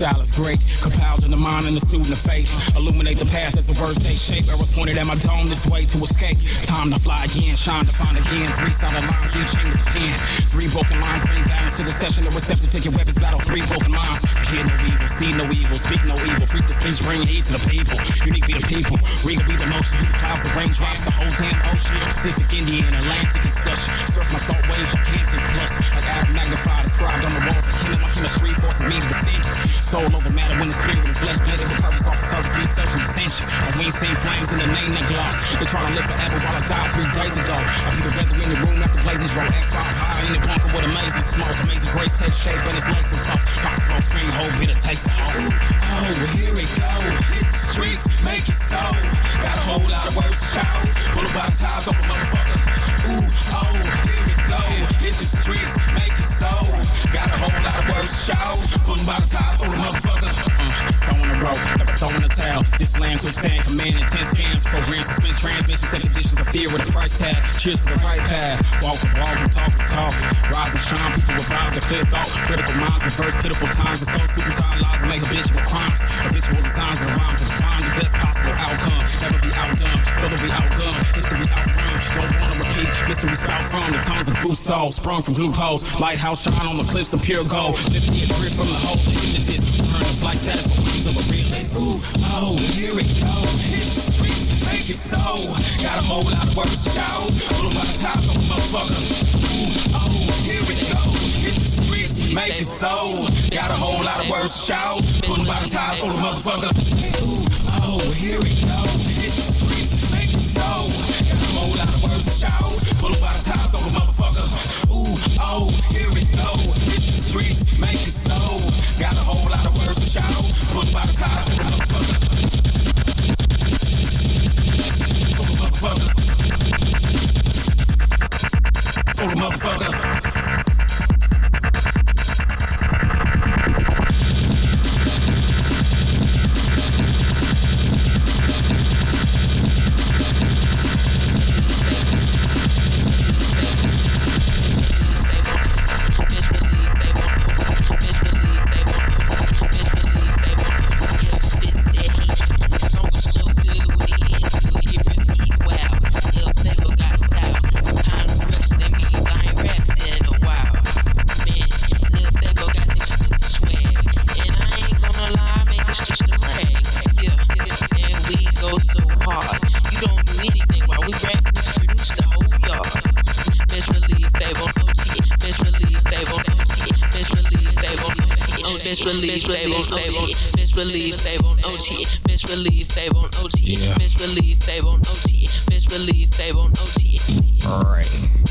Style is great, compiled in the mind and the student of faith. Illuminate the path as the words take shape. Arrows pointed at my dome this way to escape. Time to fly again, shine to find again. Three solid lines, each chain with the pen. Three broken lines, bring balance to the session. The receptor, take your weapons, battle three broken lines. I hear no evil, see no evil, speak no evil. Freak the speech, bring heat to the people. Unique be the people, regal be the motion. Be the clouds, the raindrops, the whole damn ocean. Pacific, Indian, Atlantic, and such. Surf my thought waves, I can't take plus. Like Adam magnified, inscribed on the walls. I kill my chemistry, forces me to defend it. Soul over matter when the spirit and flesh blended with purpose off the surface, research and ascension. And we ain't seen flames in the name that glow. They try to live forever while I died 3 days ago. I'll be the weather in the room after blazing, roll F5 high in the bunker with amazing smoke. Amazing grace takes shape and it's lacing puffs. Pop smoke, string, whole bit of taste of hope. Oh, well, here we go. Hit the streets, make it so. Got a whole lot of words to shout. Pull about ties up a motherfucker. Ooh, oh, here we go. Hit the streets, make it so. Got a whole lot of words to shout. Pull about ties up a motherfucker. Throwing a rope, never throwing a towel. This land quicksand, command intense scams. Program, suspense, transmissions, and conditions of fear with a price tag. Cheers for the right path. Walk the walk and talk the talk. Rise and shine, people revive the clear thought. Critical minds reverse pitiful times. It's those super time lies and make habitual crimes. Habitual designs and rhymes to find the best possible outcome. Never be outdone, further be outgunned. History outrun, don't wanna repeat. Mystery spout from the tongues of blue souls. Sprung from loopholes. Lighthouse shine on the cliffs of pure gold. Lift the grip from the hole, the hypnotist. Turn the flight status for wings of a realist. Ooh, oh, here we go. Hit the streets, make it so. Got a whole lot of words to shout. Pull them by the top of a motherfucker. Ooh, oh, here we go. Hit the streets, make it so. Got a whole lot of words to shout. Pull them by the top of a motherfucker. Ooh, oh, here we go. Hit the streets, make it so. Got a whole lot of words to shout. Pull them by the top of a motherfucker. Ooh, oh, here we go. Hit the streets, make it so. Got a whole lot of words to shout. Pull them by the top of a motherfucker. For the motherfucker. For the motherfucker. Misrelief, babe on OT. Misrelief, babe on OT. Misrelief, babe on OT. Misrelief, babe on OT. Misrelief, babe on OT. Alright.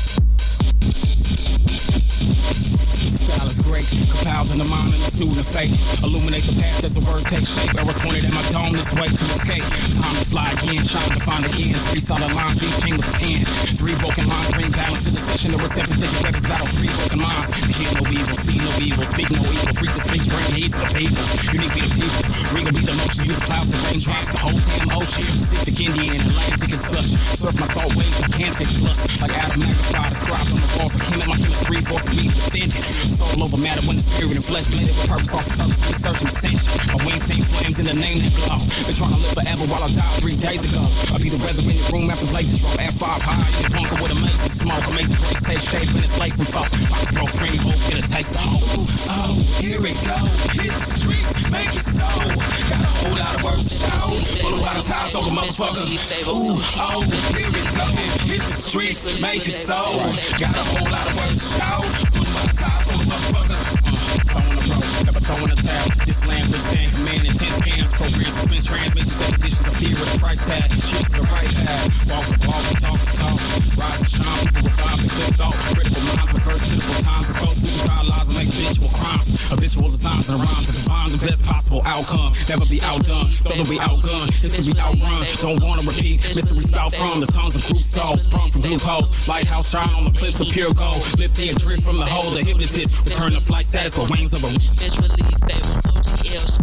Style is great, compiled in the mind and the student of faith. Illuminate the path as the words take shape. Arrows pointed at my dome this way to escape. Time to fly again, shine to find again. Three solid lines, each chain with a pen. Three broken lines, bring balance to the session. The reception, take your weapons, battle three broken lines. Hear no evil, see no evil, speak no evil. Freak the speech, bring heat to the people. Unique be the people, regal be the motion. You the clouds, the raindrops, the whole damn ocean. Pacific, Indian, Atlantic, and such. Surf my thought waves, I can't take plus. Like Adam magnified, inscribed on the walls. I kill my chemistry, forces me to defend it. Soul over matter when the spirit and flesh blended with purpose off the surface, research and ascension. My wings seen flames in the name that glow. Been trying to live forever while I died 3 days ago. I'll be the weather in the room after blazing, roll F5 high in the bunker with amazing smoke. Amazing grace takes shape and it's lacing folks. Pop smoke, screen, hope, get a taste of hope. Ooh, oh, here we go. Hit the streets, make it so. Got a whole lot of words to shout. Pull them by the top of a motherfucker. Ooh, oh, here we go. Hit the streets, make it so. Got a whole lot of words to shout. Pull them by the top of a motherfucker. Throwing a rope, never throwing a towel. This land was stand command intense scams. Program, suspense, transmissions, and conditions of fear with a price tag. Cheers for the right path. Walk the walk and talk the talk. Rise and shine, people revive the clear thought. Critical minds reverse pitiful times. Expose suicide lies and make habitual crimes. Habitual designs and rhymes to define the best possible outcome. Never be outdone, further be outgunned. History outrun, don't wanna repeat. Mystery spout from the tongues of group souls. Sprung from loopholes. Lighthouse shine on the cliffs of pure gold. Lift the drift from the hole, the hypnotist. Return to flight status for wings of a Misrelief, babe on OTL.